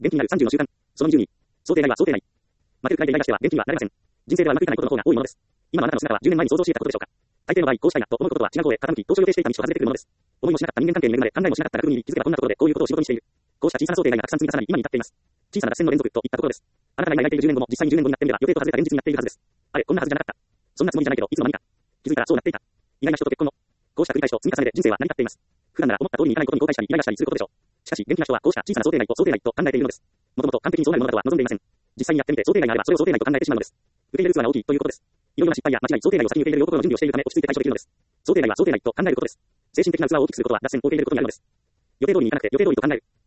元気になる30の習慣。その22。想定外は想定内。負けるくらいでイライラしては元気にはなれません。人生ではうまくいかないことの方が多いものです。今のあなたの姿は10年前に想像していたことでしょうか。大抵の場合、こうしたいなと思うことは違う方へ傾き、当初予定していた道を外れてくるものです。思いもしなかった人間関係に恵まれ、考えもしなかった楽に気づけばこんなところでこういうことを仕事にしている。こうした小さな想定外がたくさん積み重なり、今に至っています。小さな脱線の連続といったところです。あなたが描いている10年後も実際に10年後になってみれば予定と外れた現実になっているはずです。あれ、こんなはずじゃなかった。そんなつもりじゃないけど、いつの間にか。気づいたらそうなっていた。意外な人と結婚の。こうした繰り返しと積み重ねで人生は成り立っています。普段なら思った通りにいかないことに後悔したり、イライラしたりすることでしょう。しかし、元気な人はこうした小さな想定外と想定内と考えているのです。もともと完璧にそうなるものだとは望んでいません。実際にやってみて想定外があればそれを想定内と考えてしまうのです。受け入れる器が大きいということです。いろいろな失敗や間違い、想定外を先に受け入れる両方の準備をしているため落ち着いて対処できるのです。想定外は想定内と考えることです。精神的な器を大きくすることは脱線を受け入れることになるのです。予定通りにいかなくて予定通りと考える。